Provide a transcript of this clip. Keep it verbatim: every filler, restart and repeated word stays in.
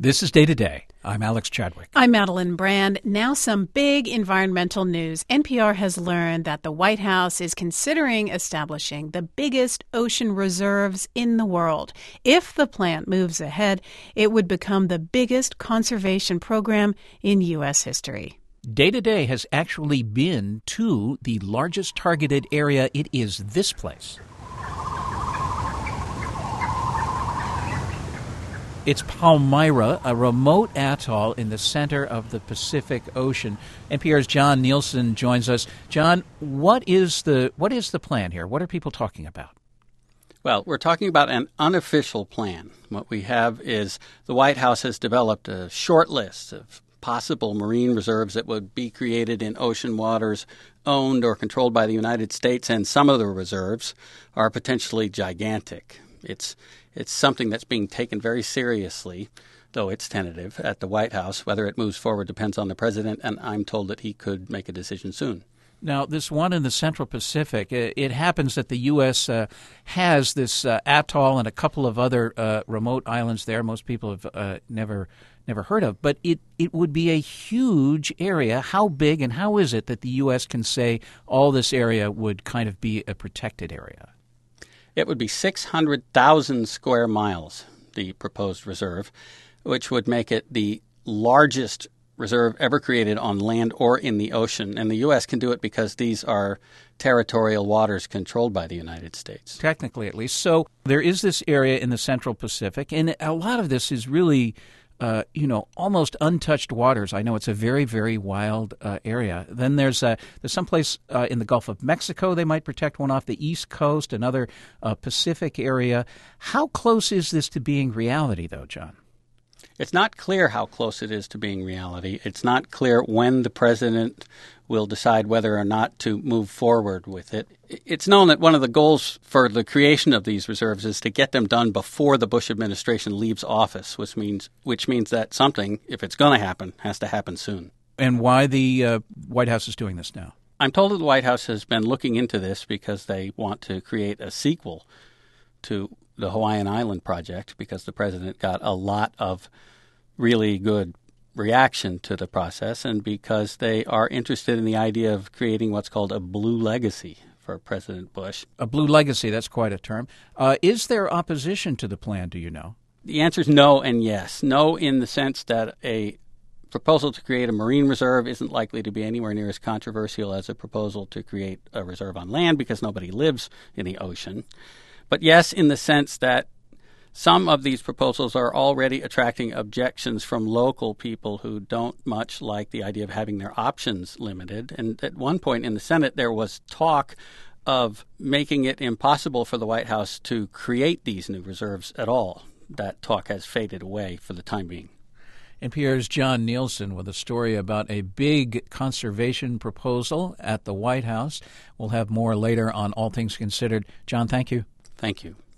This is Day to Day. I'm Alex Chadwick. I'm Madeline Brand. Now some big environmental news. N P R has learned that the White House is considering establishing the biggest ocean reserves in the world. If the plan moves ahead, it would become the biggest conservation program in U S history. Day to Day has actually been to the largest targeted area. It is this place. It's Palmyra, a remote atoll in the center of the Pacific Ocean. N P R's John Nielsen joins us. John, what is the what is the plan here? What are people talking about? Well, we're talking about an unofficial plan. What we have is the White House has developed a short list of possible marine reserves that would be created in ocean waters owned or controlled by the United States, and some of the reserves are potentially gigantic. It's It's something that's being taken very seriously, though it's tentative, at the White House. Whether it moves forward depends on the president, and I'm told that he could make a decision soon. Now, this one in the Central Pacific, it happens that the U S uh, has this uh, atoll and a couple of other uh, remote islands there most people have uh, never never heard of. But it, it would be a huge area. How big and how is it that the U S can say all this area would kind of be a protected area? It would be six hundred thousand square miles, the proposed reserve, which would make it the largest reserve ever created on land or in the ocean. And the U S can do it because these are territorial waters controlled by the United States. Technically, at least. So there is this area in the Central Pacific, and a lot of this is really Uh, you know, almost untouched waters. I know it's a very, very wild uh, area. Then there's uh, there's someplace uh, in the Gulf of Mexico they might protect one off the East Coast, another uh, Pacific area. How close is this to being reality, though, John? It's not clear how close it is to being reality. It's not clear when the president will decide whether or not to move forward with it. It's known that one of the goals for the creation of these reserves is to get them done before the Bush administration leaves office, which means which means that something, if it's going to happen, has to happen soon. And why the uh, White House is doing this now? I'm told that the White House has been looking into this because they want to create a sequel to the Hawaiian Island project, because the president got a lot of really good reaction to the process, and because they are interested in the idea of creating what's called a blue legacy for President Bush. A blue legacy, that's quite a term. Uh, is there opposition to the plan, do you know? The answer is no and yes. No in the sense that a proposal to create a marine reserve isn't likely to be anywhere near as controversial as a proposal to create a reserve on land, because nobody lives in the ocean. But yes, in the sense that some of these proposals are already attracting objections from local people who don't much like the idea of having their options limited. And at one point in the Senate, there was talk of making it impossible for the White House to create these new reserves at all. That talk has faded away for the time being. N P R's John Nielsen with a story about a big conservation proposal at the White House. We'll have more later on All Things Considered. John, thank you. Thank you.